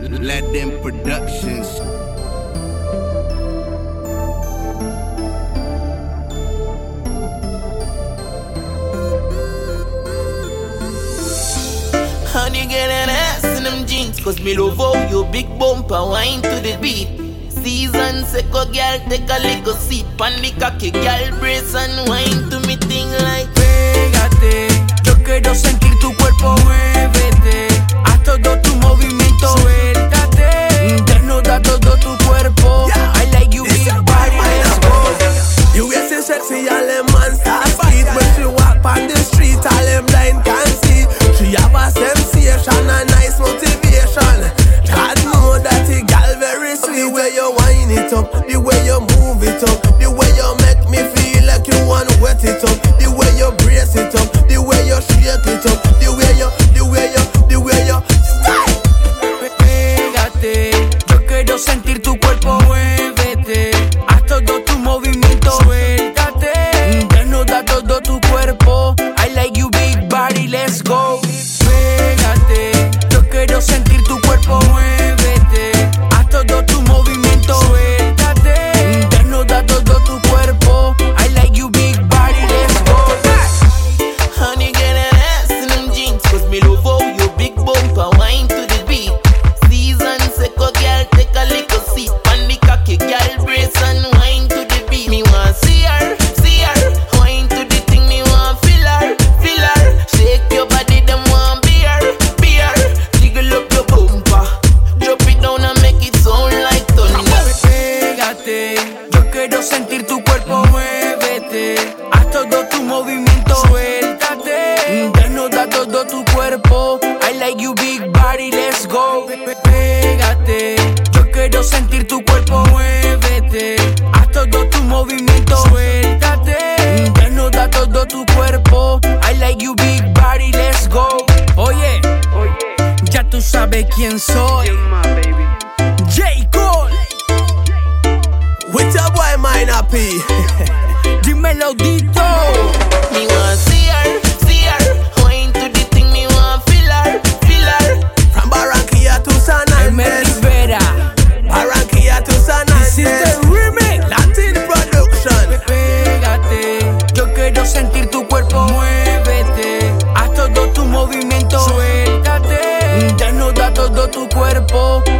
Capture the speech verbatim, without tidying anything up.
Let them productions. Honey, get an ass in them jeans, cause me love how you big bumper wine to the beat. Season seco girl, take a little seat. Pan the cocky girl, brace and wine to me thing like pégate, yo quiero sentir tu cuerpo, muévete. Haz todo tu movimiento, suéltate. Desnuda todo tu cuerpo. I like you, big body, let's go. You get so sexy, all them man start speed. When she walk on the street, all them blind can see. She have a sensation, a nice motivation. God know that the girl very sweet. The way you wind it up, the way you move it up, the way you make me feel like you want to wet it up, the way you brace it up, the way you shake it up, the way you, the way you, the way you style. Pégate, yo quiero sentir tu cuerpo, muévete. Haz todo tu movimiento, suéltate. Desnuda todo tu cuerpo. I like you, big body, let's go. Pégate, yo quiero sentir tu cuerpo, muévete. Haz todo tu movimiento, suéltate. Desnuda todo tu cuerpo. I like you, big body, let's go. honey, get an ass in them jeans, cause me love how you big bumper wine to the beat. Season seco girl, take a little seat. Pan the cocky girl, brace and wine to the beat. Me want see her, see her. Wine to the thing, me want feel her, feel her. Shake your body, them want be her, be her. Jiggle up your bumper, drop it down and make it sound like thunder. Pégate, yo quiero sentir tu cuerpo, muévete. Haz todo tu movimiento, suéltate. Desnuda todo tu cuerpo. I like you, big body, let's go. Pégate, yo quiero sentir tu cuerpo, muévete. Haz todo tu movimiento, suéltate. Desnuda todo tu cuerpo. I like you, big body, let's go. Oye, ya tú sabes quién soy. J. Cole, With your boy Minor P. dímelo Dito. Me want see her, see her. Wine to the thing, me want feel her, feel her. From Barranquilla to San Elmer Andres, Rivera, Barranquilla to San this is Andres, the remix. Latin production. Pégate, yo quiero sentir tu cuerpo, muévete. Haz todo tu movimiento, suéltate. Desnuda todo tu cuerpo.